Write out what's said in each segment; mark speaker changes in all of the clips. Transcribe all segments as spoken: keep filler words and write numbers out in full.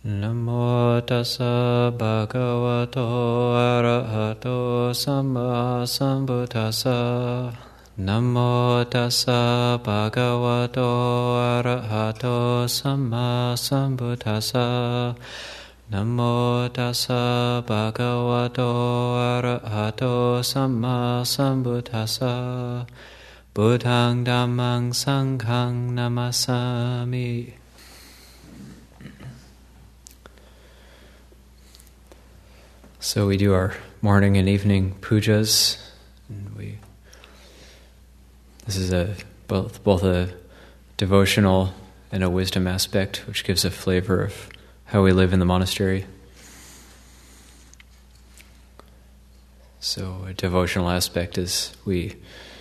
Speaker 1: Namo tassa bhagavato arahato samma sambuddhassa. Namo tassa bhagavato arahato samma sambuddhassa. Namo tassa bhagavato arahato samma sambuddhassa. Buddhang dhammang sanghang namasami. So we do our morning and evening pujas, and we. This is a both both a devotional and a wisdom aspect, which gives a flavor of how we live in the monastery. So a devotional aspect is we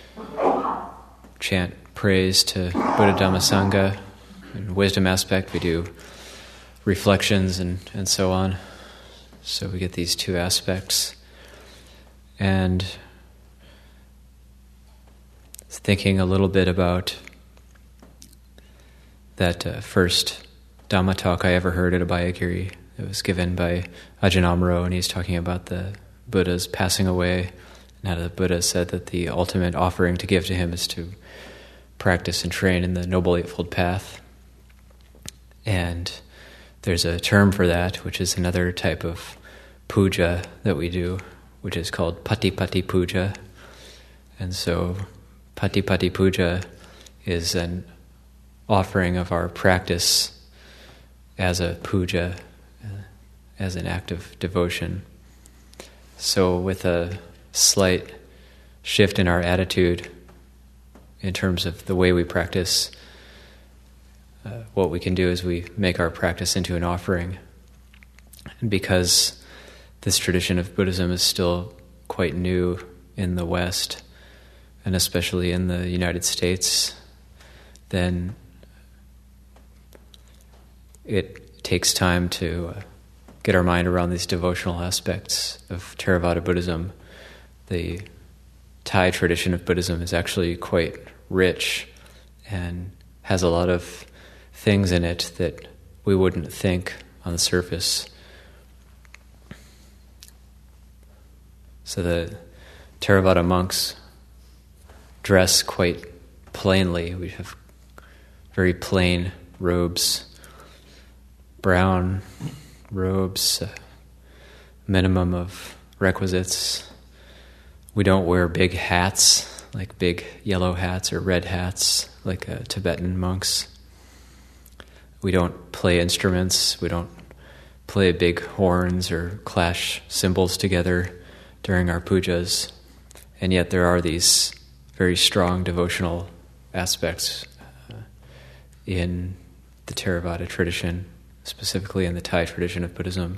Speaker 1: chant praise to Buddha Dhamma Sangha. And wisdom aspect, we do reflections and, and so on. So we get these two aspects. And thinking a little bit about that uh, first Dhamma talk I ever heard at Abhayagiri. It was given by Ajahn Amaro, and he's talking about the Buddha's passing away, and how the Buddha said that the ultimate offering to give to him is to practice and train in the Noble Eightfold Path. And there's a term for that, which is another type of puja that we do, which is called Patipati Puja. And so Patipati Puja is an offering of our practice as a puja, uh, as an act of devotion. So with a slight shift in our attitude in terms of the way we practice, Uh, what we can do is we make our practice into an offering. And because this tradition of Buddhism is still quite new in the West, and especially in the United States, then it takes time to uh, get our mind around these devotional aspects of Theravada Buddhism. The Thai tradition of Buddhism is actually quite rich and has a lot of things in it that we wouldn't think on the surface. So the Theravada monks dress quite plainly. We have very plain robes, brown robes, a minimum of requisites. We don't wear big hats, like big yellow hats or red hats, like uh, Tibetan monks. We don't play instruments, we don't play big horns or clash cymbals together during our pujas, and yet there are these very strong devotional aspects uh, in the Theravada tradition, specifically in the Thai tradition of Buddhism.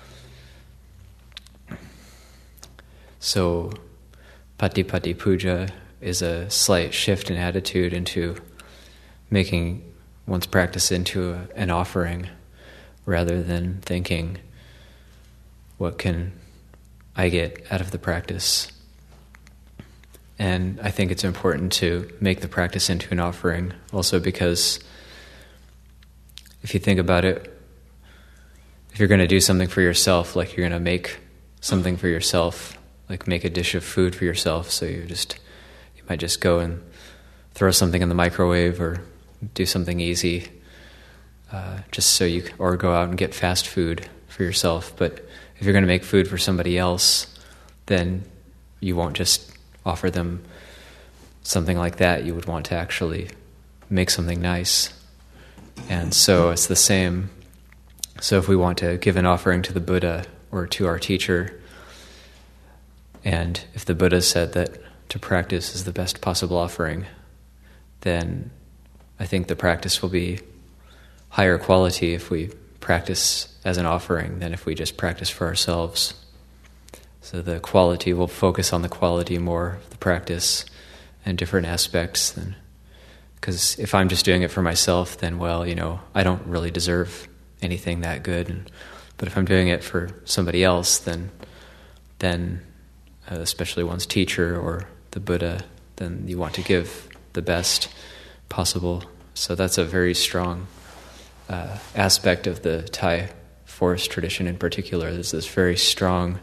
Speaker 1: So Patipati Puja is a slight shift in attitude into making one's practice into a, an offering, rather than thinking, what can I get out of the practice? And I think it's important to make the practice into an offering, also because if you think about it, if you're going to do something for yourself, like you're going to make something for yourself, like make a dish of food for yourself, so you just, you might just go and throw something in the microwave or do something easy, uh, just so you, or go out and get fast food for yourself. But if you're going to make food for somebody else, then you won't just offer them something like that. You would want to actually make something nice. And so it's the same. So if we want to give an offering to the Buddha or to our teacher, and if the Buddha said that to practice is the best possible offering, then I think the practice will be higher quality if we practice as an offering than if we just practice for ourselves. So the quality, will focus on the quality more of the practice and different aspects. Than, because if I'm just doing it for myself, then, well, you know, I don't really deserve anything that good. And, but if I'm doing it for somebody else, then, then uh, especially one's teacher or the Buddha, then you want to give the best possible. So that's a very strong uh, aspect of the Thai forest tradition in particular, there's this very strong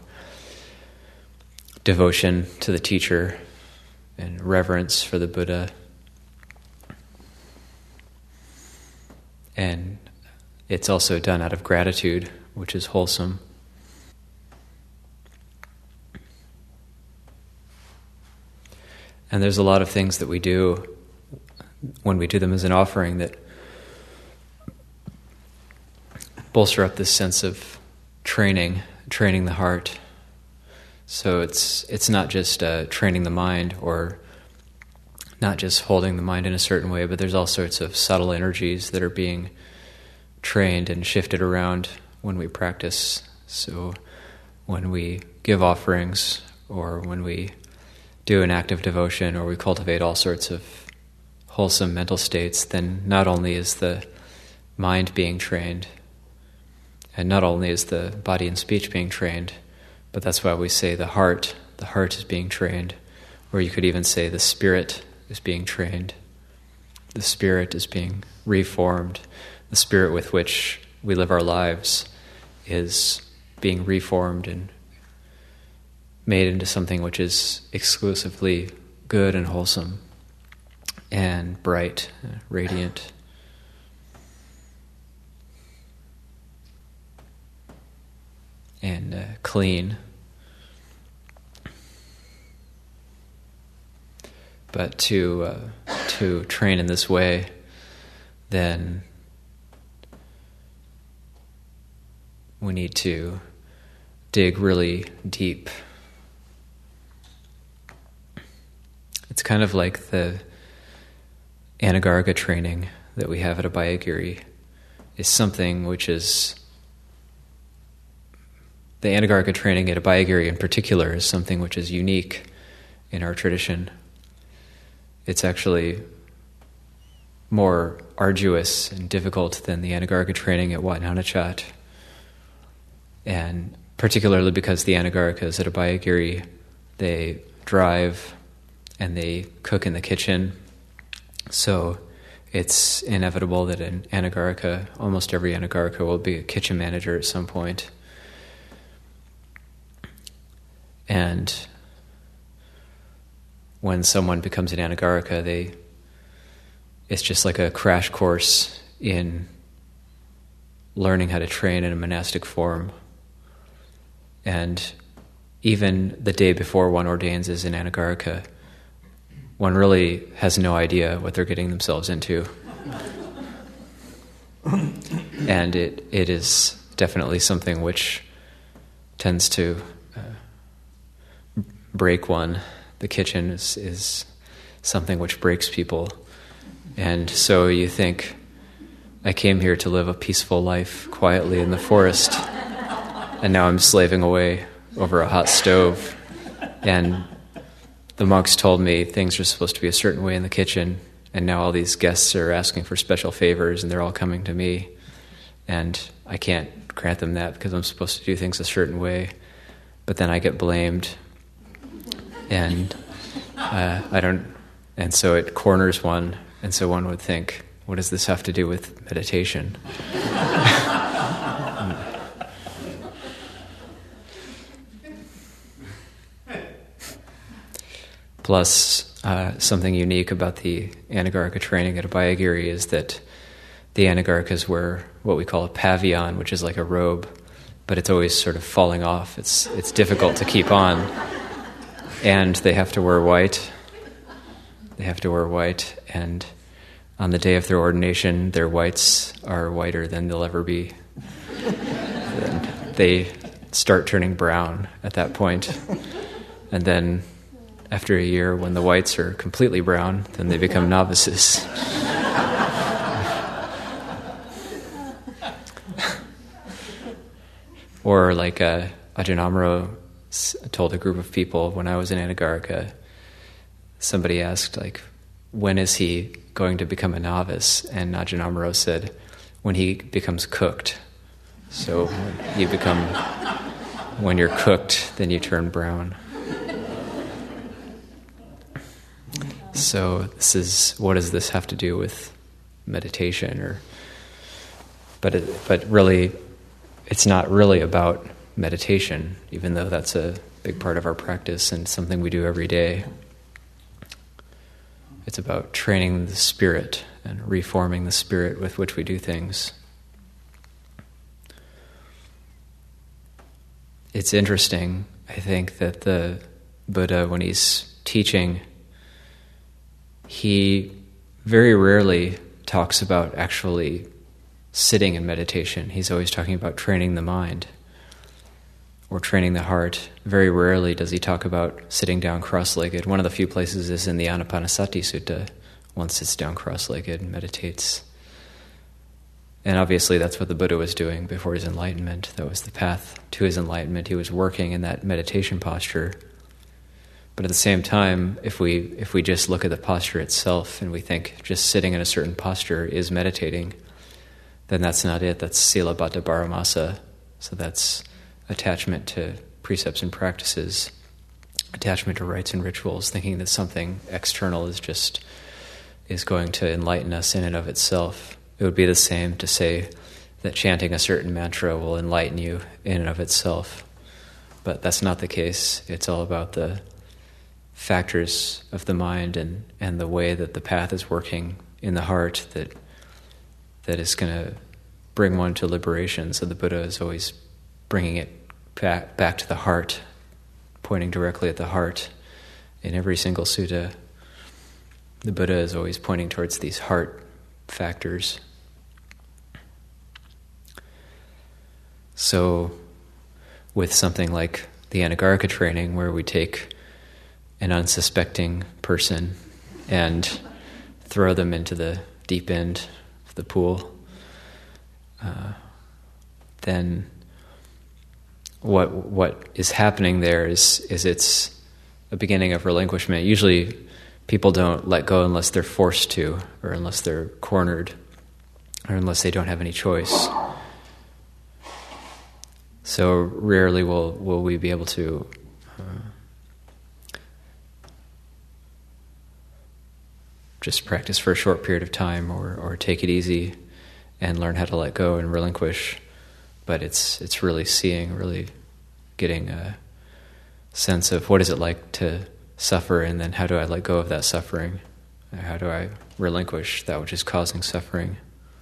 Speaker 1: devotion to the teacher and reverence for the Buddha. And it's also done out of gratitude, which is wholesome. And there's a lot of things that we do when we do them as an offering that bolster up this sense of training, training the heart. So it's it's not just uh, training the mind or not just holding the mind in a certain way, but there's all sorts of subtle energies that are being trained and shifted around when we practice. So when we give offerings or when we do an act of devotion or we cultivate all sorts of wholesome mental states, then not only is the mind being trained and not only is the body and speech being trained, but that's why we say the heart, the heart is being trained, or you could even say the spirit is being trained. The spirit is being reformed. The spirit with which we live our lives is being reformed and made into something which is exclusively good and wholesome and bright, radiant. And uh, clean. But to uh, to train in this way, then we need to dig really deep. It's kind of like the Anagarika training that we have at Abhayagiri is something which is the Anagarika training at Abhayagiri in particular is something which is unique in our tradition. It's actually more arduous and difficult than the Anagarika training at Wat Nanachat. And particularly because the Anagarikas at Abhayagiri, they drive and they cook in the kitchen. So it's inevitable that an Anagarika, almost every Anagarika will be a kitchen manager at some point. And when someone becomes an Anagarika, they it's just like a crash course in learning how to train in a monastic form. And even the day before one ordains as an Anagarika, one really has no idea what they're getting themselves into. And it it is definitely something which tends to uh, break one. The kitchen is, is something which breaks people. And so you think, I came here to live a peaceful life quietly in the forest, and now I'm slaving away over a hot stove. And the monks told me things are supposed to be a certain way in the kitchen, and now all these guests are asking for special favors, and they're all coming to me. And I can't grant them that because I'm supposed to do things a certain way. But then I get blamed. And uh, I don't, and so it corners one, and so one would think, what does this have to do with meditation? Plus, uh, something unique about the Anagarika training at Abhayagiri is that the Anagarikas wear what we call a pavian, which is like a robe, but it's always sort of falling off. It's it's difficult to keep on. And they have to wear white. They have to wear white, and on the day of their ordination, their whites are whiter than they'll ever be. And they start turning brown at that point. And then after a year, when the whites are completely brown, then they become novices. Or like uh, Ajahn Amaro told a group of people when I was in Anagarika, somebody asked, like, when is he going to become a novice? And Ajahn Amaro said, when he becomes cooked. So when you become, when you're cooked, then you turn brown. So this is, what does this have to do with meditation? Or, but it, but really, it's not really about meditation, even though that's a big part of our practice and something we do every day. It's about training the spirit and reforming the spirit with which we do things. It's interesting, I think, that the Buddha, when he's teaching, he very rarely talks about actually sitting in meditation. He's always talking about training the mind or training the heart. Very rarely does he talk about sitting down cross-legged. One of the few places is in the Anapanasati Sutta. One sits down cross-legged and meditates. And obviously that's what the Buddha was doing before his enlightenment. That was the path to his enlightenment. He was working in that meditation posture. But at the same time, if we if we just look at the posture itself and we think just sitting in a certain posture is meditating, then that's not it. That's Silabbata Paramasa. So that's attachment to precepts and practices, attachment to rites and rituals, thinking that something external is just is going to enlighten us in and of itself. It would be the same to say that chanting a certain mantra will enlighten you in and of itself. But that's not the case. It's all about the factors of the mind and, and the way that the path is working in the heart that that is going to bring one to liberation. So the Buddha is always bringing it back, back to the heart, pointing directly at the heart. In every single sutta, the Buddha is always pointing towards these heart factors. So with something like the Anagarika training, where we take an unsuspecting person and throw them into the deep end of the pool, uh, then what what is happening there is is it's a beginning of relinquishment. Usually people don't let go unless they're forced to, or unless they're cornered, or unless they don't have any choice. So rarely will, will we be able to uh, just practice for a short period of time, or, or take it easy and learn how to let go and relinquish. But it's it's really seeing, really getting a sense of what is it like to suffer, and then how do I let go of that suffering? How do I relinquish that which is causing suffering?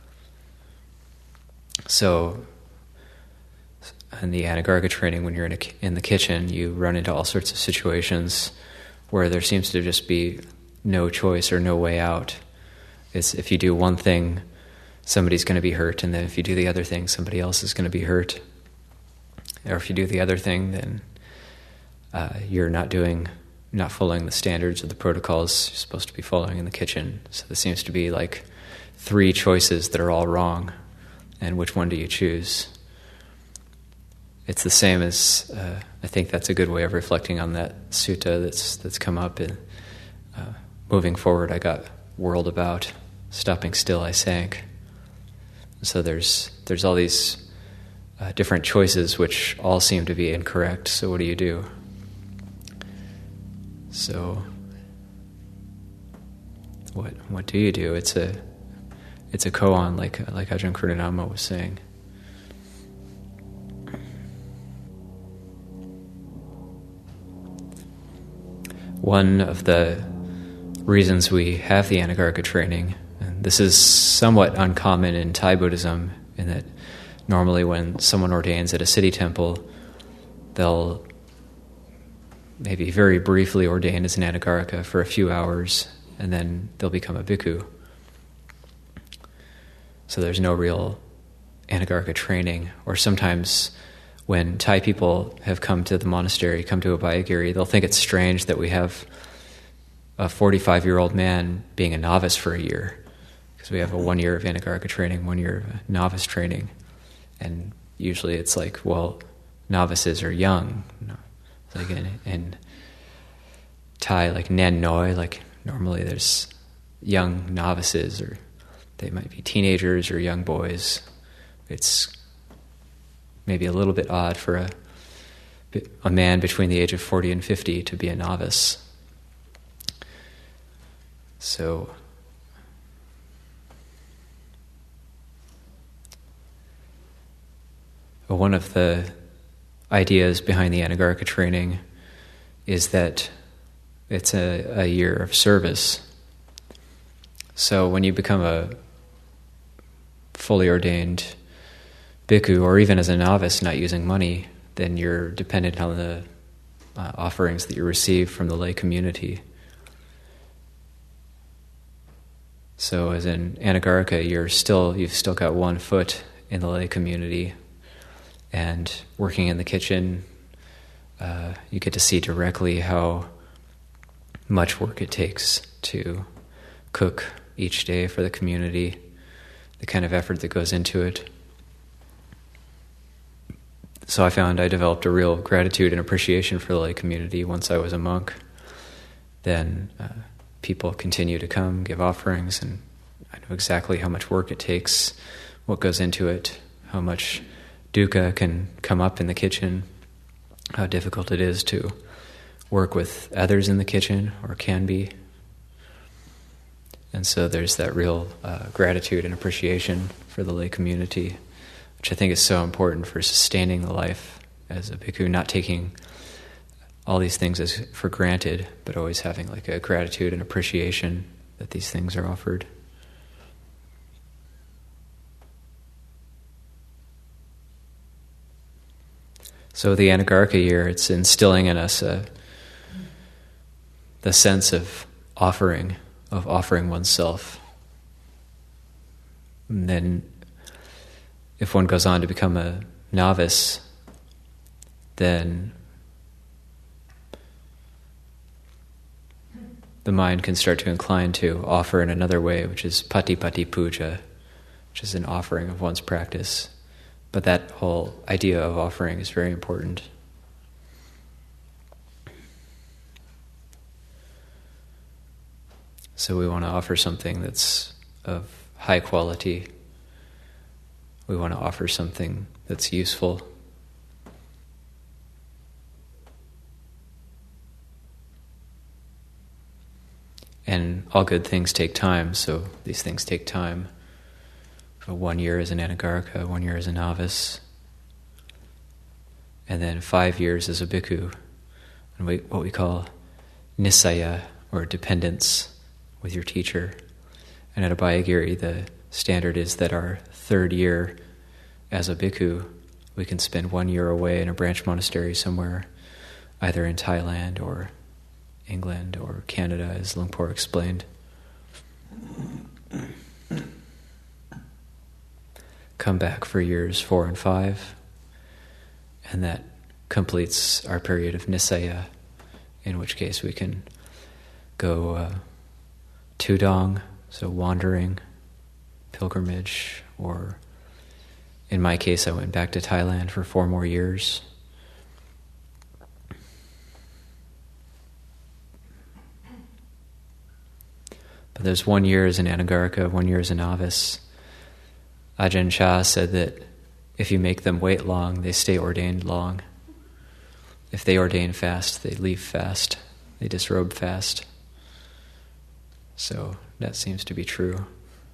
Speaker 1: So in the Anagarika training, when you're in, a, in the kitchen, you run into all sorts of situations where there seems to just be no choice or no way out. It's if you do one thing, somebody's going to be hurt, and then if you do the other thing, somebody else is going to be hurt. Or if you do the other thing, then uh, you're not doing, not following the standards or the protocols you're supposed to be following in the kitchen. So there seems to be like three choices that are all wrong, and which one do you choose? It's the same as, uh, I think that's a good way of reflecting on that sutta that's that's come up. In, uh, moving forward, I got whirled about. Stopping still, I sank. So there's there's all these uh, different choices which all seem to be incorrect. So what do you do? So what what do you do? It's a it's a koan, like like Ajahn Kurnanama was saying. One of the reasons we have the Anagarika training, and this is somewhat uncommon in Thai Buddhism, in that normally when someone ordains at a city temple, they'll maybe very briefly ordain as an Anagarika for a few hours, and then they'll become a bhikkhu. So there's no real Anagarika training. Or sometimes when Thai people have come to the monastery, come to Abhayagiri, they'll think it's strange that we have a forty-five-year-old man being a novice for a year, because we have a one year of Anagarika training, one year of novice training. And usually it's like, well, novices are young. Like in, in Thai, like Nen Noi, like normally there's young novices, or they might be teenagers or young boys. It's maybe a little bit odd for a a man between the age of forty and fifty to be a novice. So one of the ideas behind the Anagarika training is that it's a, a year of service. So when you become a fully ordained bhikkhu, or even as a novice not using money, then you're dependent on the uh, offerings that you receive from the lay community. So as an Anagarika, you're still, you've still got one foot in the lay community, and working in the kitchen, uh, you get to see directly how much work it takes to cook each day for the community, the kind of effort that goes into it. So I found I developed a real gratitude and appreciation for the lay community once I was a monk. Then uh, people continue to come, give offerings, and I know exactly how much work it takes, what goes into it, how much dukkha can come up in the kitchen, how difficult it is to work with others in the kitchen, or can be. And so there's that real uh, gratitude and appreciation for the lay community, which I think is so important for sustaining the life as a bhikkhu, not taking all these things as for granted, but always having like a gratitude and appreciation that these things are offered. So the Anagarika year, it's instilling in us a, the sense of offering, of offering oneself. And then if one goes on to become a novice, then the mind can start to incline to offer in another way, which is patipati puja, which is an offering of one's practice. But that whole idea of offering is very important. So we want to offer something that's of high quality. We want to offer something that's useful. And all good things take time, so these things take time. For one year as an Anagarika, one year as a novice, and then five years as a bhikkhu, and we, what we call nisaya, or dependence with your teacher. And at Abhayagiri, the standard is that our third year as a bhikkhu, we can spend one year away in a branch monastery somewhere, either in Thailand or England or Canada, as Lungpo explained. Come back for years four and five, and that completes our period of nisaya, in which case we can go uh, tudong, so wandering, pilgrimage, or in my case I went back to Thailand for four more years. But there's one year as an Anagarika, one year as a novice. Ajahn Chah said that if you make them wait long, they stay ordained long. If they ordain fast, they leave fast. They disrobe fast. So that seems to be true.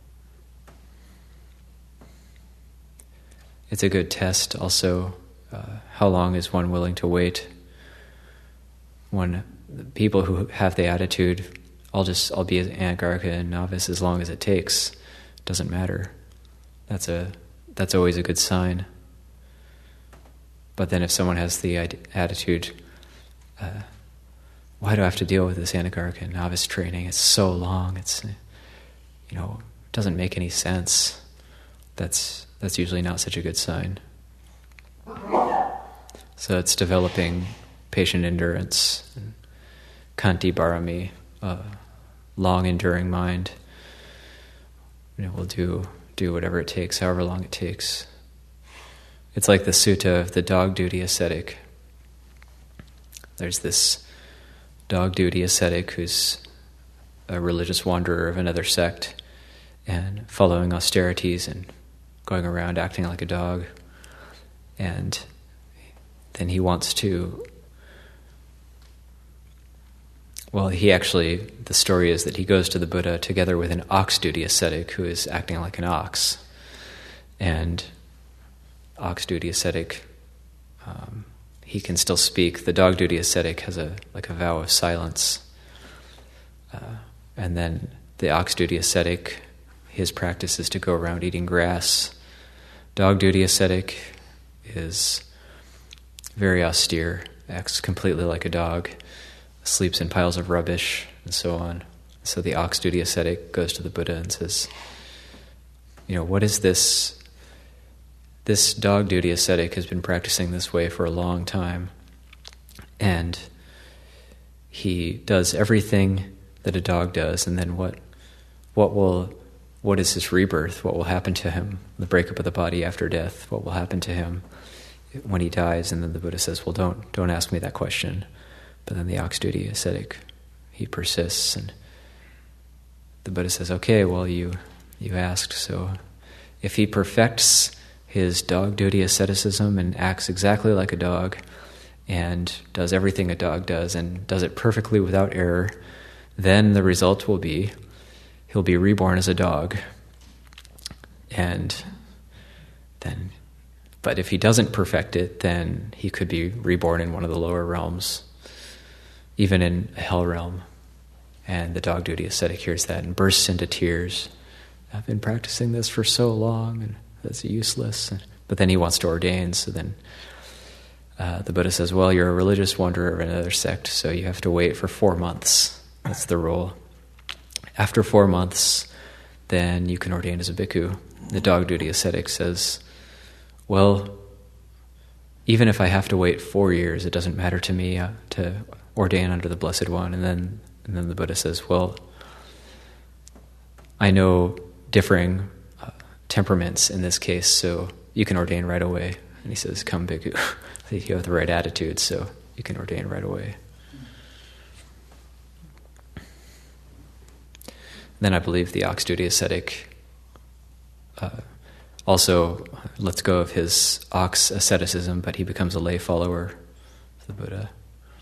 Speaker 1: It's a good test also. Uh, how long is one willing to wait? When the people who have the attitude, I'll just I'll be an Anagarika and novice as long as it takes, doesn't matter. That's a that's always a good sign. But then if someone has the attitude, uh, why do I have to deal with this Anagarika and novice training? It's so long. It's, you know, it doesn't make any sense. That's that's usually not such a good sign. So it's developing patient endurance, and kanti barami, uh, long enduring mind. You know, we'll do. do whatever it takes, however long it takes. It's like the sutta of the dog duty ascetic. There's this dog duty ascetic who's a religious wanderer of another sect and following austerities and going around acting like a dog. And then he wants to, well, he actually, the story is that he goes to the Buddha together with an ox duty ascetic who is acting like an ox. And ox duty ascetic, um, he can still speak. The dog duty ascetic has a like a vow of silence. Uh, and then the ox duty ascetic, his practice is to go around eating grass. Dog duty ascetic is very austere, acts completely like a dog, sleeps in piles of rubbish, and so on. So the ox duty ascetic goes to the Buddha and says, you know, what is this? This dog duty ascetic has been practicing this way for a long time, and he does everything that a dog does, and then what what will what is his rebirth? What will happen to him? The breakup of the body after death, what will happen to him when he dies? And then the Buddha says, well, don't don't ask me that question. But then the ox duty ascetic, he persists, and the Buddha says, okay, well, you you asked, so if he perfects his dog duty asceticism and acts exactly like a dog and does everything a dog does and does it perfectly without error, then the result will be he'll be reborn as a dog. And then, but if he doesn't perfect it, then he could be reborn in one of the lower realms, even in a hell realm. And the dog duty ascetic hears that and bursts into tears. I've been practicing this for so long, and that's useless. But then he wants to ordain, so then uh, the Buddha says, well, you're a religious wanderer of another sect, so you have to wait for four months. That's the rule. After four months, then you can ordain as a bhikkhu. The dog duty ascetic says, well, even if I have to wait four years, it doesn't matter to me uh, to ordain under the Blessed One. And then, and then the Buddha says, well, I know differing uh, temperaments in this case, so you can ordain right away. And he says, come, bhikkhu. I think you have the right attitude, so you can ordain right away. Then I believe the ox duty ascetic uh, also lets go of his ox asceticism, but he becomes a lay follower of the Buddha.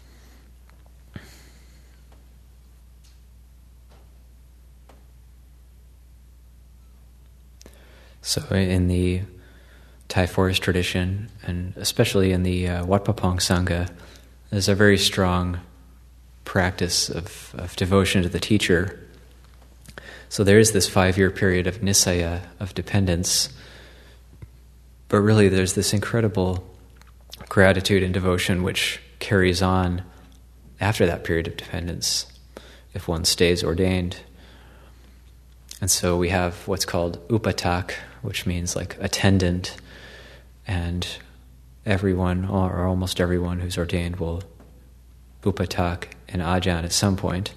Speaker 1: So in the Thai forest tradition, and especially in the uh, Wat Pah Pong Sangha, there's a very strong practice of, of devotion to the teacher. So there is this five-year period of nisaya, of dependence, but really there's this incredible gratitude and devotion which carries on after that period of dependence, if one stays ordained. And so we have what's called upatak, which means like attendant, and everyone, or almost everyone who's ordained will upatak an ajahn at some point.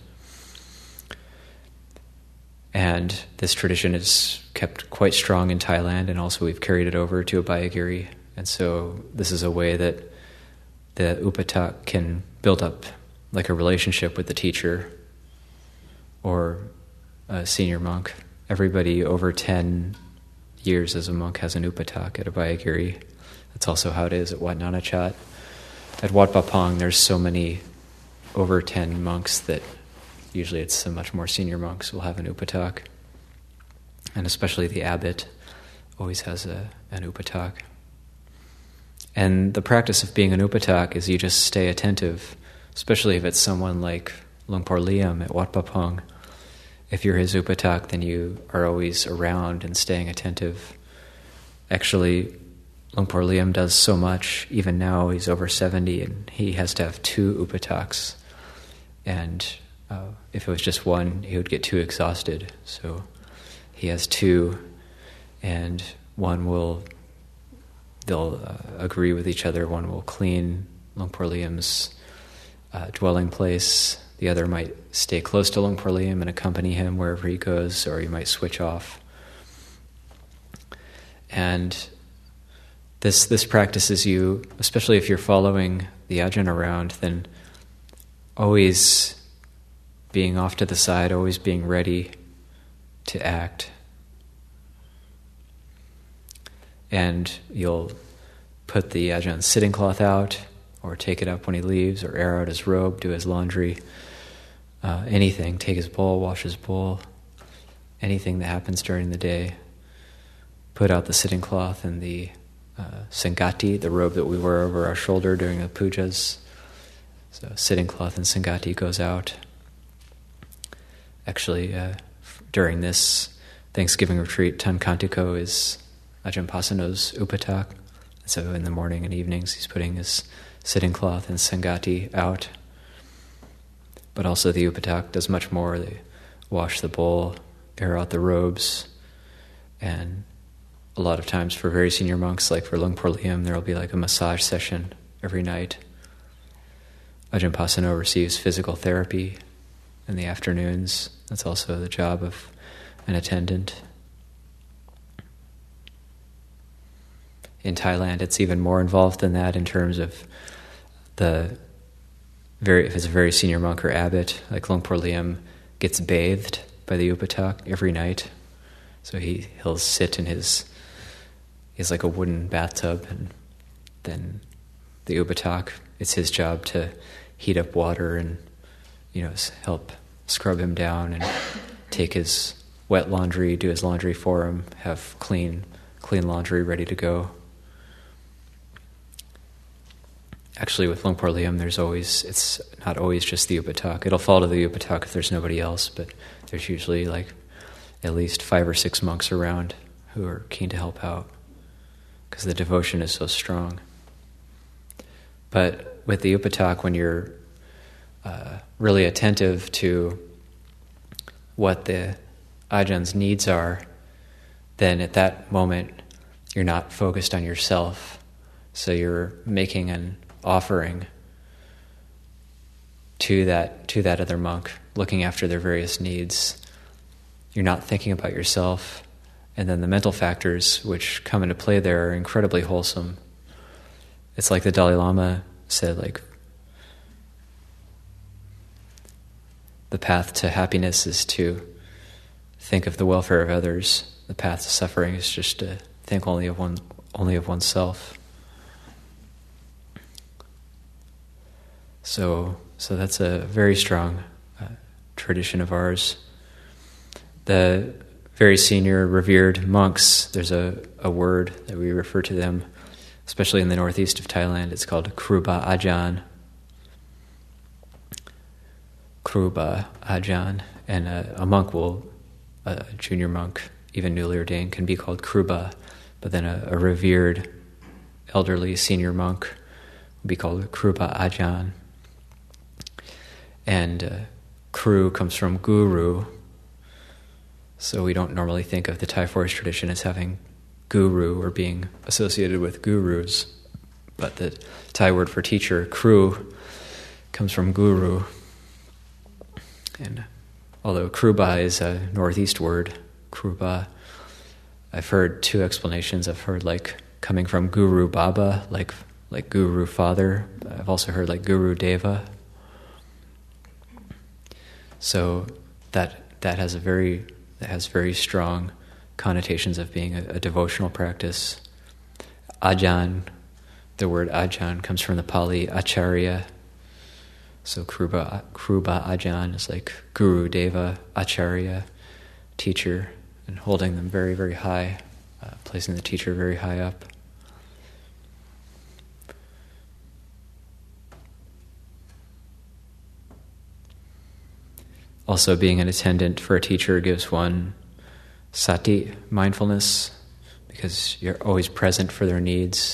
Speaker 1: And this tradition is kept quite strong in Thailand, and also we've carried it over to Abhayagiri. And so this is a way that the upatak can build up like a relationship with the teacher or a senior monk. Everybody over ten years as a monk has an upatak at Abhayagiri. That's also how it is at Wat Nanachat. At Wat Pah Pong, there's so many over ten monks that usually it's the much more senior monks will have an upatak. And especially the abbot always has a, an upatak. And the practice of being an upatak is you just stay attentive, especially if it's someone like Luang Por Liam at Wat Pah Pong. If you're his upatak, then you are always around and staying attentive. Actually, Luang Por Liam does so much, even now he's over seventy, and he has to have two upataks. And uh, if it was just one, he would get too exhausted. So he has two, and one will, they'll uh, agree with each other. One will clean Luang Por Liam's uh, dwelling place. The other might stay close to Luang Por Liam and accompany him wherever he goes, or he might switch off. And this this practices you, especially if you're following the ajahn around, then always being off to the side, always being ready to act. And you'll put the ajahn sitting cloth out, or take it up when he leaves, or air out his robe, do his laundry, uh, anything, take his bowl, wash his bowl, anything that happens during the day. Put out the sitting cloth and the uh, Sangati, the robe that we wear over our shoulder during the pujas. So sitting cloth and Sangati goes out. Actually, uh, during this Thanksgiving retreat, Tankantiko is Ajahn Pasano's upatak. So in the morning and evenings, he's putting his sitting cloth and Sangati out. But also the upatak does much more. They wash the bowl, air out the robes, and a lot of times for very senior monks, like for Lungpor Liam, there will be like a massage session every night. Ajahn Pasano receives physical therapy in the afternoons. That's also the job of an attendant. In Thailand, it's even more involved than that in terms of the very, if it's a very senior monk or abbot, like Lungpor Liam gets bathed by the upatak every night. So he, he'll sit in his, he has like a wooden bathtub, and then the upatak, it's his job to heat up water and, you know, help scrub him down and take his wet laundry, do his laundry for him, have clean, clean laundry ready to go. Actually, with Lungpor Liam, there's always, it's not always just the upatak. It'll fall to the upatak if there's nobody else, but there's usually like at least five or six monks around who are keen to help out because the devotion is so strong. But with the upatak, when you're uh, really attentive to what the ajahns' needs are, then at that moment you're not focused on yourself. So you're making an offering to that to that other monk, looking after their various needs. You're not thinking about yourself, and then the mental factors which come into play there are incredibly wholesome. It's like the Dalai Lama said, like, the path to happiness is to think of the welfare of others. The path to suffering is just to think only of one, only of oneself. So, so that's a very strong uh, tradition of ours. The very senior, revered monks, there's a, a word that we refer to them, especially in the northeast of Thailand. It's called Kruba Ajahn. Kruba Ajahn. And a, a monk will, a junior monk, even newly ordained, can be called Kruba, but then a, a revered, elderly senior monk will be called Kruba Ajahn. And uh, Kru comes from guru, so we don't normally think of the Thai forest tradition as having guru or being associated with gurus, but the Thai word for teacher, kru, comes from guru. And although kruba is a northeast word, kruba, I've heard two explanations. I've heard like coming from Guru Baba, like like Guru Father. I've also heard like Guru Deva. So that that has a very that has very strong connotations of being a, a devotional practice. Ajahn, the word Ajahn comes from the Pali Acharya. So Kruba Kruba Ajahn is like Guru Deva Acharya, teacher, and holding them very, very high, uh, placing the teacher very high up. Also, being an attendant for a teacher gives one sati, mindfulness, because you're always present for their needs.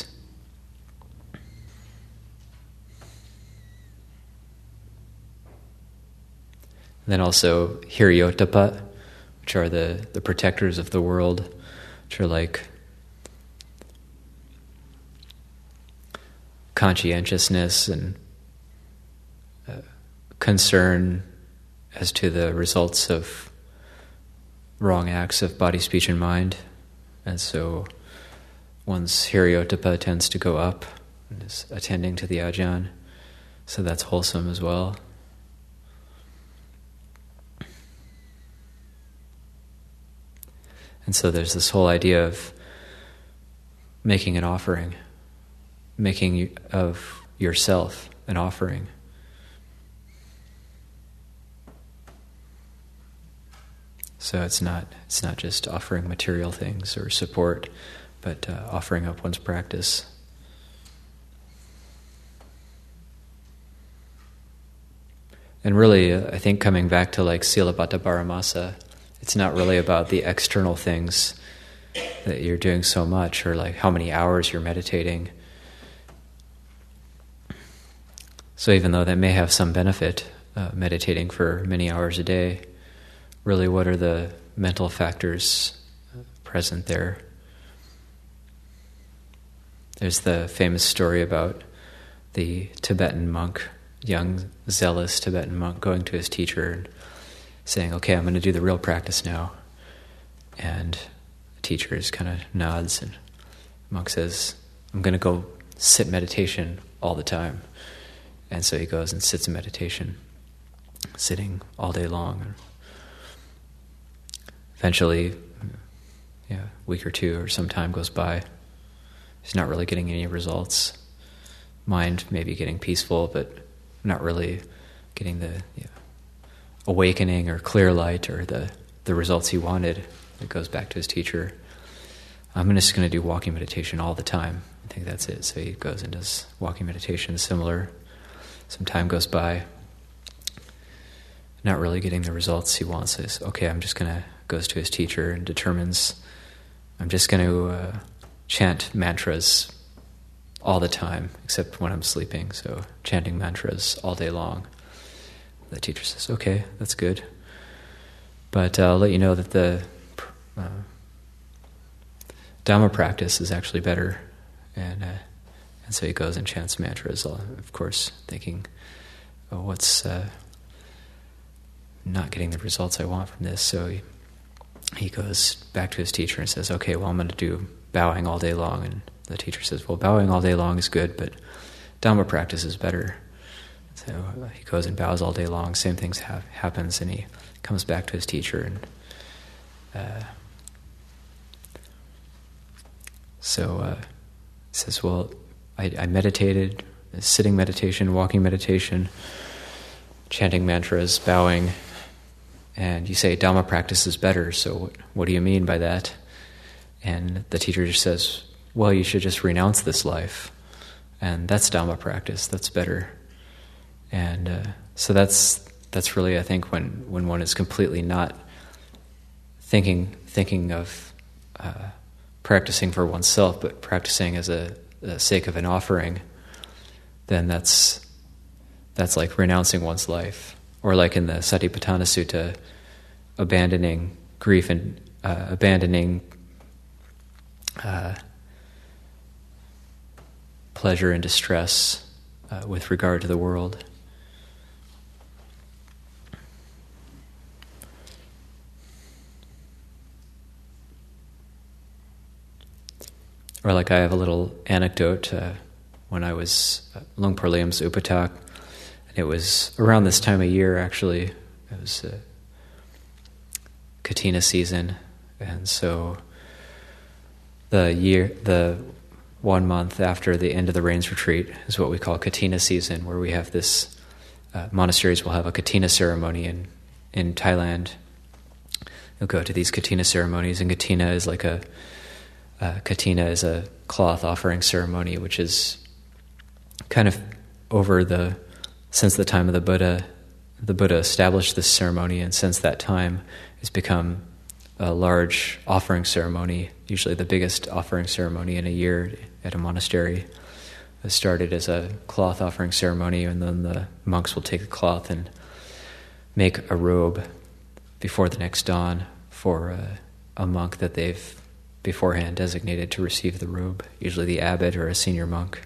Speaker 1: And then also Hiriyottapa, which are the, the protectors of the world, which are like conscientiousness and uh, concern as to the results of wrong acts of body, speech, and mind. And so one's Hiriyottapa tends to go up and is attending to the ajahn. So that's wholesome as well. And so there's this whole idea of making an offering, making of yourself an offering. So it's not it's not just offering material things or support, but uh, offering up one's practice. And really, uh, I think coming back to like Silabbata Paramasa, it's not really about the external things that you're doing so much, or like how many hours you're meditating. So even though that may have some benefit, uh, meditating for many hours a day, really what are the mental factors present there? There's the famous story about the Tibetan monk, young, zealous Tibetan monk, going to his teacher and saying, okay, I'm going to do the real practice now. And the teacher just kind of nods, and the monk says, I'm going to go sit meditation all the time. And so he goes and sits in meditation, sitting all day long. Eventually, yeah, a week or two or some time goes by. He's not really getting any results. Mind maybe getting peaceful, but not really getting the you know, awakening or clear light or the, the results he wanted. It goes back to his teacher. I'm just going to do walking meditation all the time. I think that's it. So he goes and does walking meditation, similar. Some time goes by, not really getting the results he wants. Says, okay, I'm just going to, goes to his teacher and determines, I'm just going to uh, chant mantras all the time, except when I'm sleeping. So chanting mantras all day long. The teacher says, okay, that's good. But uh, I'll let you know that the uh, Dhamma practice is actually better. And uh, and so he goes and chants mantras, of course, thinking, oh, what's uh, not getting the results I want from this. So he, he goes back to his teacher and says, okay, well, I'm going to do bowing all day long. And the teacher says, well, bowing all day long is good, but Dhamma practice is better. So uh, he goes and bows all day long. Same thing ha- happens, and he comes back to his teacher. And uh, so uh, he says, well, I, I meditated, sitting meditation, walking meditation, chanting mantras, bowing, and you say Dhamma practice is better, so what, what do you mean by that? And the teacher just says, well, you should just renounce this life, and that's Dhamma practice, that's better. And uh, so that's that's really, I think, when, when one is completely not thinking thinking of uh, practicing for oneself, but practicing as a the sake of an offering, then that's that's like renouncing one's life. Or like in the Satipatthana Sutta, abandoning grief and uh, abandoning uh, pleasure and distress uh, with regard to the world. Or like I have a little anecdote uh, when I was at Lungpor Liam's Upatak, and it was around this time of year actually. It was uh, Katina season, and so the year, the one month after the end of the rains retreat is what we call Katina season, where we have this uh, monasteries will have a Katina ceremony in in Thailand. You'll go to these Katina ceremonies, and Katina is like a Uh, Katina is a cloth offering ceremony, which is kind of over the, since the time of the Buddha, the Buddha established this ceremony, and since that time it's become a large offering ceremony, usually the biggest offering ceremony in a year at a monastery. It started as a cloth offering ceremony, and then the monks will take the cloth and make a robe before the next dawn for uh, a monk that they've beforehand designated to receive the robe, usually the abbot or a senior monk.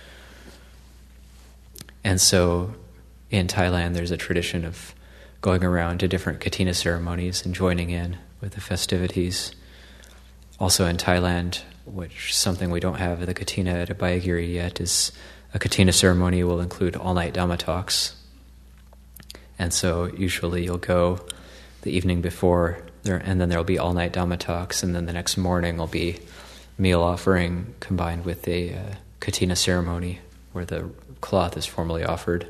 Speaker 1: And so in Thailand there's a tradition of going around to different Katina ceremonies and joining in with the festivities. Also in Thailand, which is something we don't have at the Katina at Abhayagiri yet, is a Katina ceremony will include all-night Dhamma talks. And so usually you'll go the evening before, there, and then there'll be all-night Dhamma talks, and then the next morning will be meal offering combined with a uh, Katina ceremony where the cloth is formally offered.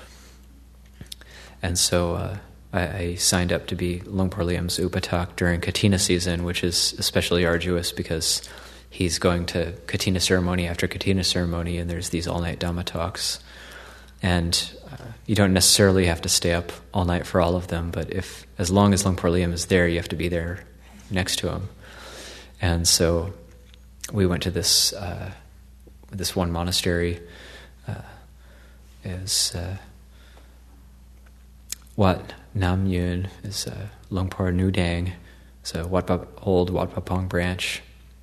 Speaker 1: And so uh, I, I signed up to be Lungpor Liam's Upatak during Katina season, which is especially arduous because he's going to Katina ceremony after Katina ceremony, and there's these all-night Dhamma talks. And uh, you don't necessarily have to stay up all night for all of them, but if as long as Luang Por Liam is there, you have to be there next to him. And so we went to this uh, this one monastery. Uh, is uh, Wat Nam Yun, is uh, Luang Por Nu Dang. It's a Wat Pa, old Wat Pa Pong branch.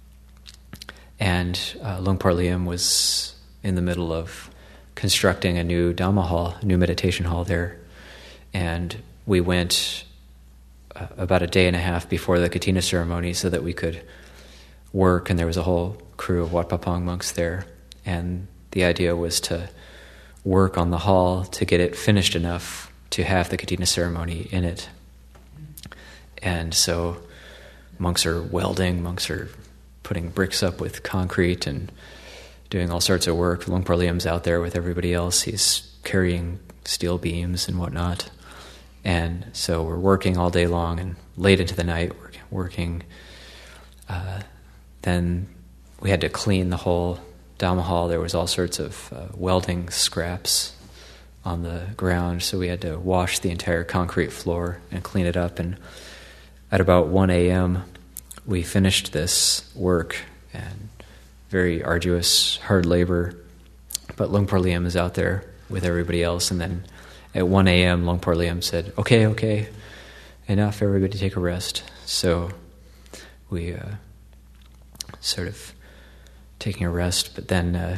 Speaker 1: And uh, Luang Por Liam was in the middle of constructing a new Dhamma hall, a new meditation hall there. And we went uh, about a day and a half before the Katina ceremony so that we could work, and there was a whole crew of Wat Pa Pong monks there. And the idea was to work on the hall to get it finished enough to have the Katina ceremony in it. And so monks are welding, monks are putting bricks up with concrete and doing all sorts of work. Luang Por Liam's out there with everybody else. He's carrying steel beams and whatnot. And so we're working all day long and late into the night, working. Uh, then we had to clean the whole Dhamma hall. There was all sorts of uh, welding scraps on the ground, so we had to wash the entire concrete floor and clean it up. And at about one a.m., we finished this work, and very arduous, hard labor. But Luang Por Liam is out there with everybody else, and then at one a.m., Luang Por Liam said, okay, okay, enough, everybody take a rest. So we uh, sort of taking a rest, but then uh,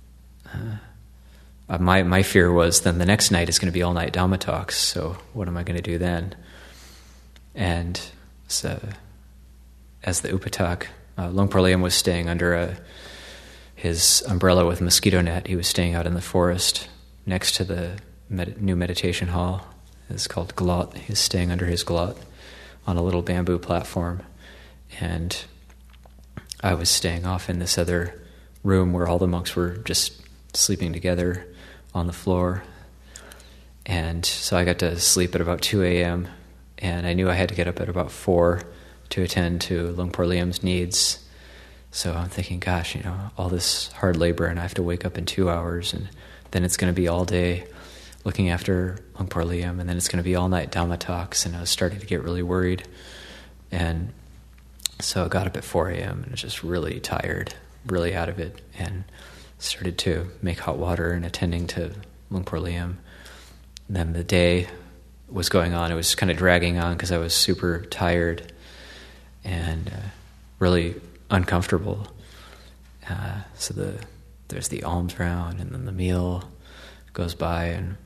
Speaker 1: uh, my my fear was then the next night is going to be all-night Dhamma talks, so what am I going to do then? And so, as the Upatak, uh, Luang Por Liam was staying under a, his umbrella with a mosquito net. He was staying out in the forest next to the med- new meditation hall. It's called Glot. He's staying under his Glot on a little bamboo platform, and I was staying off in this other room where all the monks were just sleeping together on the floor. And so I got to sleep at about two a.m., and I knew I had to get up at about four to attend to Luang Por Liam's needs. So I'm thinking, gosh, you know, all this hard labor, and I have to wake up in two hours, and then it's going to be all day looking after Luang Por Liam, and then it's going to be all-night Dhamma talks, and I was starting to get really worried. And so I got up at four a.m. and was just really tired, really out of it, and started to make hot water and attending to Luang Por Liam. And then the day was going on. It was kind of dragging on because I was super tired and uh, really uncomfortable. Uh, so the there's the alms round, and then the meal goes by, and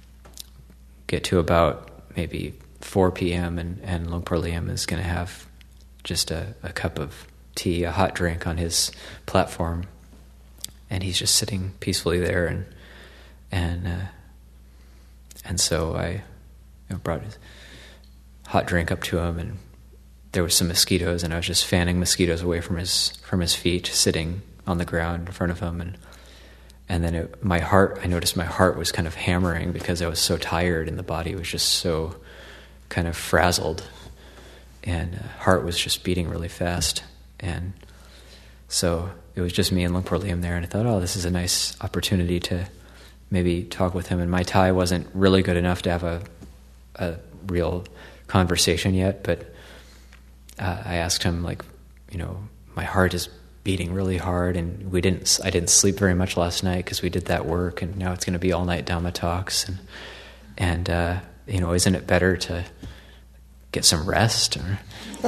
Speaker 1: get to about maybe four p.m. and, and Luang Por Liam is going to have just a, a cup of tea, a hot drink on his platform, and he's just sitting peacefully there, and and uh, and so I you know, brought his hot drink up to him, and there was some mosquitoes, and I was just fanning mosquitoes away from his from his feet, sitting on the ground in front of him, and and then it, my heart, I noticed my heart was kind of hammering because I was so tired, and the body was just so kind of frazzled. And uh, heart was just beating really fast. And so it was just me and Luang Por Liam there, and I thought, oh, this is a nice opportunity to maybe talk with him. And my Thai wasn't really good enough to have a, a real conversation yet, but uh, I asked him, like, you know, my heart is beating really hard, and we didn't. I didn't sleep very much last night because we did that work, and now it's going to be all-night Dhamma talks, and and uh, you know, isn't it better to get some rest? Or,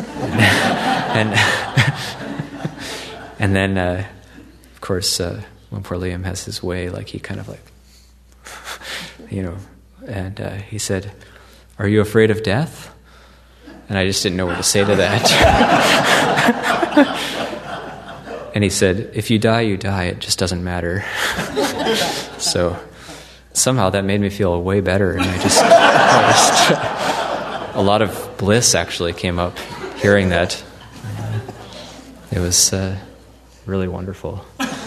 Speaker 1: and and then, uh, of course, uh, Luang Por Liam has his way, like he kind of like, you know, and uh, he said, "Are you afraid of death?" And I just didn't know what to say to that. And he said, "If you die, you die. It just doesn't matter." So somehow that made me feel way better, and I just, I just a lot of bliss actually came up hearing that. It was uh, really wonderful.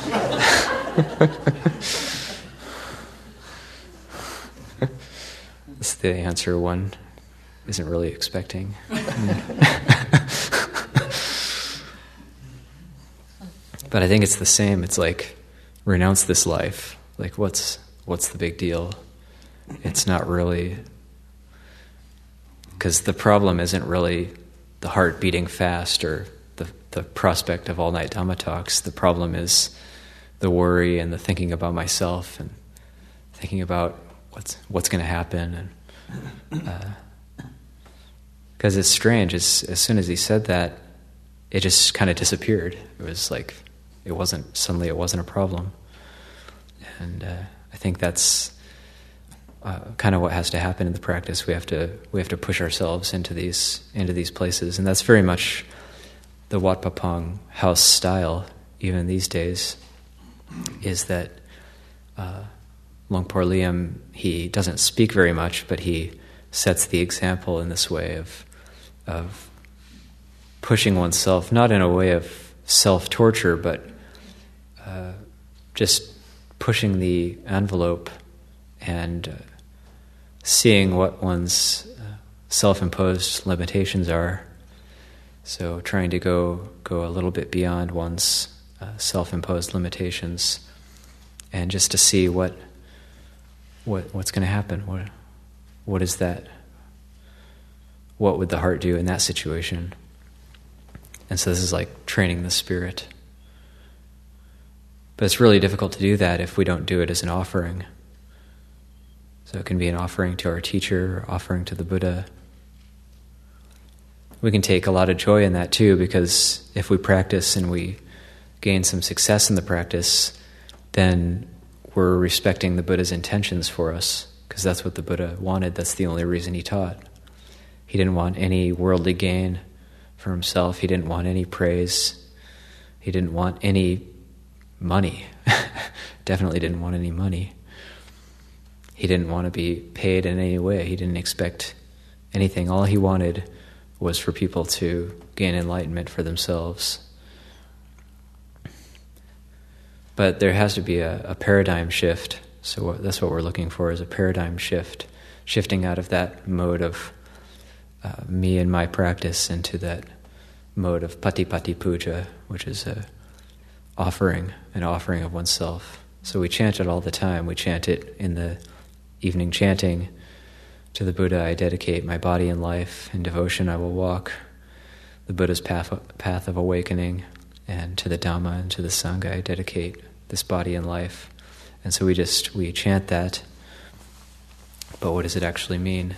Speaker 1: That's the answer one isn't really expecting. But I think it's the same. It's like, renounce this life. Like, what's what's the big deal? It's not really, because the problem isn't really the heart beating fast or the, the prospect of all-night Dhamma talks. The problem is the worry and the thinking about myself and thinking about what's what's going to happen. And because uh, it's strange, as, as soon as he said that, it just kind of disappeared. It was like, it wasn't, suddenly it wasn't a problem. And uh, I think that's uh, kind of what has to happen in the practice. We have to we have to push ourselves into these into these places, and that's very much the Wat Pah Pong house style, even these days. Is that uh, Luang Por Liam? He doesn't speak very much, but he sets the example in this way of of pushing oneself, not in a way of self-torture, but uh, just pushing the envelope and uh, seeing what one's uh, self-imposed limitations are. So trying to go go a little bit beyond one's uh, self-imposed limitations, and just to see what what what's going to happen. What what is that? What would the heart do in that situation? And so this is like training the spirit. But it's really difficult to do that if we don't do it as an offering. So it can be an offering to our teacher, or offering to the Buddha. We can take a lot of joy in that too, because if we practice and we gain some success in the practice, then we're respecting the Buddha's intentions for us, because that's what the Buddha wanted. That's the only reason he taught. He didn't want any worldly gain for himself. He didn't want any praise. He didn't want any money. Definitely didn't want any money. He didn't want to be paid in any way. He didn't expect anything. All he wanted was for people to gain enlightenment for themselves. But there has to be a, a paradigm shift. So that's what we're looking for, is a paradigm shift, shifting out of that mode of uh, me and my practice into that mode of Patipati Puja, which is a offering, an offering of oneself. So we chant it all the time. We chant it in the evening chanting. To the Buddha I dedicate my body and life. In devotion I will walk the Buddha's path, path of awakening. And to the Dhamma and to the Sangha I dedicate this body and life. And so we just, we chant that. But what does it actually mean?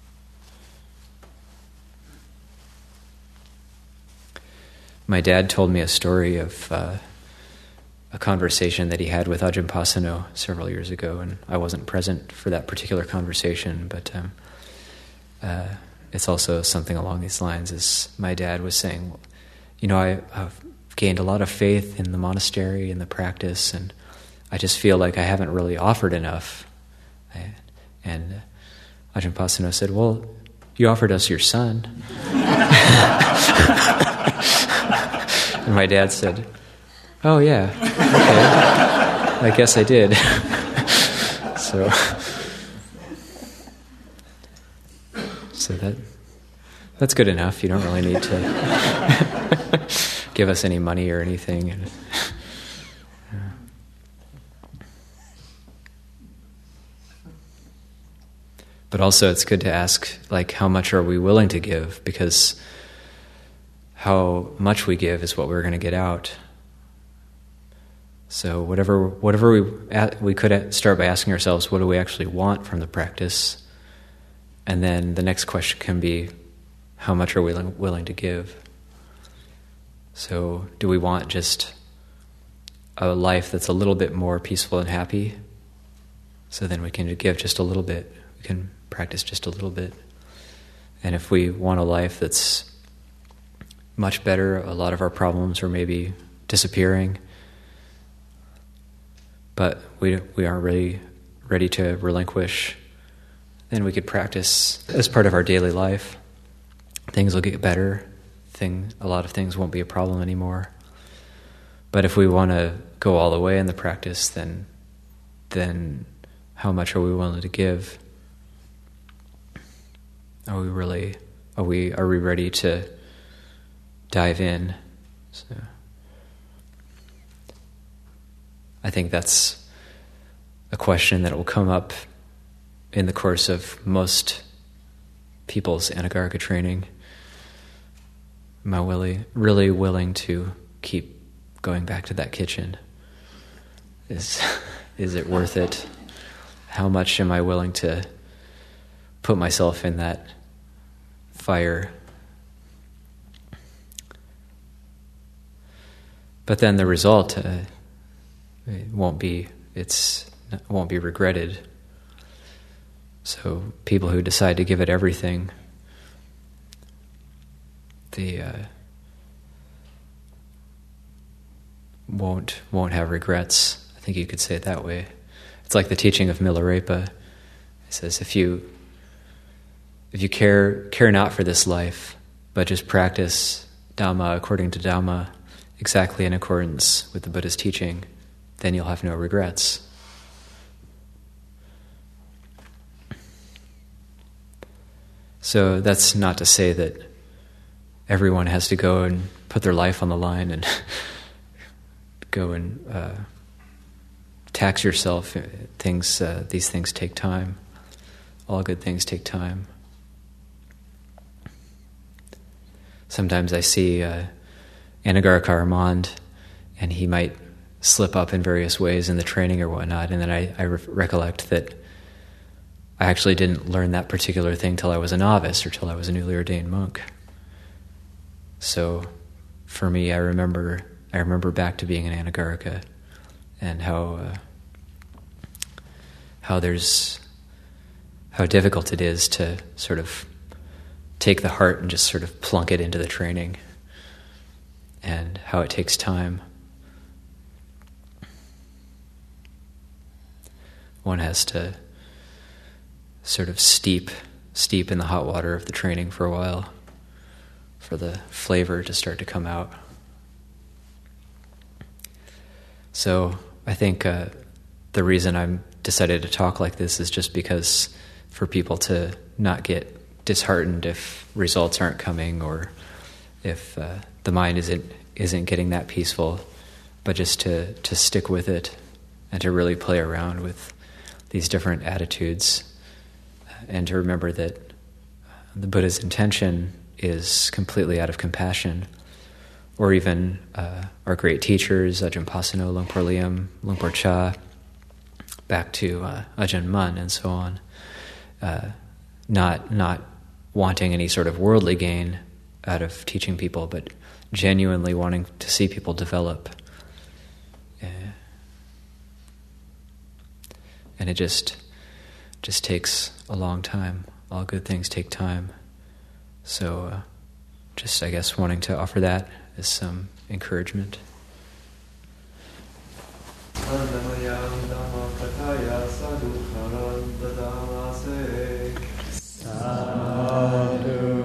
Speaker 1: My dad told me a story of uh, a conversation that he had with Ajahn Pasano several years ago, and I wasn't present for that particular conversation, but um, uh, it's also something along these lines. Is my dad was saying, you know, I, I've gained a lot of faith in the monastery and the practice, and I just feel like I haven't really offered enough. I, and uh, Ajahn Pasano said, well, you offered us your son. And my dad said, oh yeah, okay, I guess I did. so, so that that's good enough. You don't really need to give us any money or anything. And, but also it's good to ask, like, how much are we willing to give? Because how much we give is what we're going to get out. So whatever whatever we we could start by asking ourselves, what do we actually want from the practice? And then the next question can be, how much are we willing to give? So do we want just a life that's a little bit more peaceful and happy? So then we can give just a little bit. We can practice just a little bit. And if we want a life that's much better, a lot of our problems are maybe disappearing, but we we aren't really ready to relinquish, then we could practice as part of our daily life. Things will get better. Thing, a lot of things won't be a problem anymore. But if we want to go all the way in the practice, then then how much are we willing to give? Are we really? Are we? Are we ready to dive in? So. I think that's a question that will come up in the course of most people's anagarika training. Am I really, really willing to keep going back to that kitchen? Is, is it worth it? How much am I willing to put myself in that fire? But then the result uh, it won't be it's won't be regretted. So people who decide to give it everything, they uh, won't won't have regrets. I think you could say it that way. It's like the teaching of Milarepa. It says if you if you care care not for this life, but just practice Dhamma according to Dhamma, exactly in accordance with the Buddha's teaching, then you'll have no regrets. So that's not to say that everyone has to go and put their life on the line and go and uh, tax yourself. Things, uh, these things take time. All good things take time. Sometimes I see uh, Anagarika Armand, and he might slip up in various ways in the training or whatnot, and then I, I re- recollect that I actually didn't learn that particular thing till I was a novice or till I was a newly ordained monk. So for me, I remember I remember back to being an Anagarika and how uh, how there's how difficult it is to sort of take the heart and just sort of plunk it into the training, and how it takes time. One has to sort of steep, steep in the hot water of the training for a while for the flavor to start to come out. So I think uh, the reason I'm decided to talk like this is just because for people to not get disheartened if results aren't coming or if uh, the mind isn't isn't getting that peaceful, but just to, to stick with it and to really play around with these different attitudes, and to remember that the Buddha's intention is completely out of compassion, or even uh, our great teachers, Ajahn Pasano, Luangpur Liam, Luangpur Cha, back to uh, Ajahn Mun, and so on, uh, not not wanting any sort of worldly gain out of teaching people, but genuinely wanting to see people develop. Uh, and it just just takes a long time. All good things take time. So uh, just, I guess, wanting to offer that as some encouragement. Sadhu.